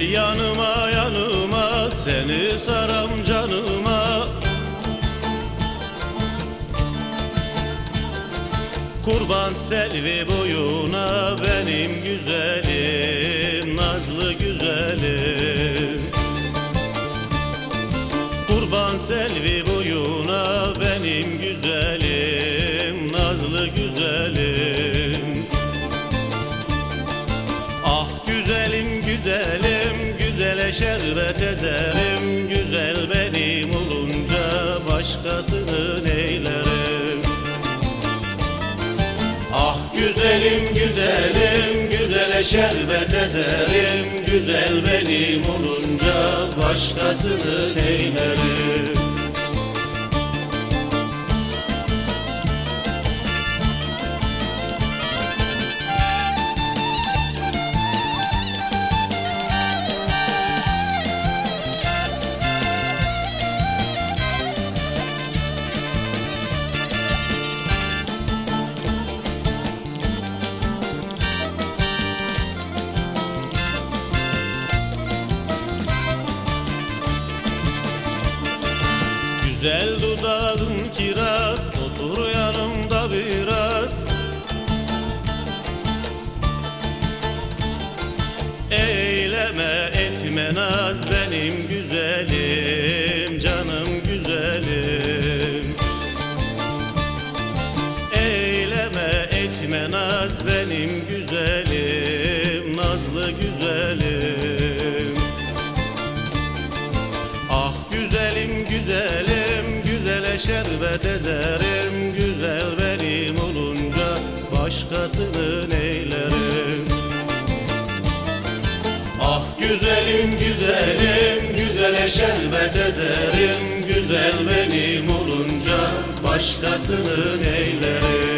yanıma yanıma, seni saram canıma. Kurban selvi boyuna benim güzelim, nazlı güzelim. Kurban selvi boyuna benim güzelim, nazlı güzelim. Ah güzelim güzelim, güzele şerbet ezerim. Güzel benim olunca başkasını neylerim. Ah güzelim güzelim, güzele şerbet ezerim. Güzel benim olunca başkasını neylerim. Güzel dudağın kiraz, otur yanımda biraz. Eyleme etme naz benim güzelim, canım güzelim. Eyleme etme naz benim güzelim, nazlı güzelim. Ah güzelim güzelim, güzele şerbet ezerim. Güzel benim olunca başkasını neylerim. Ah güzelim güzelim, güzele şerbet ezerim. Güzel benim olunca başkasını neylerim.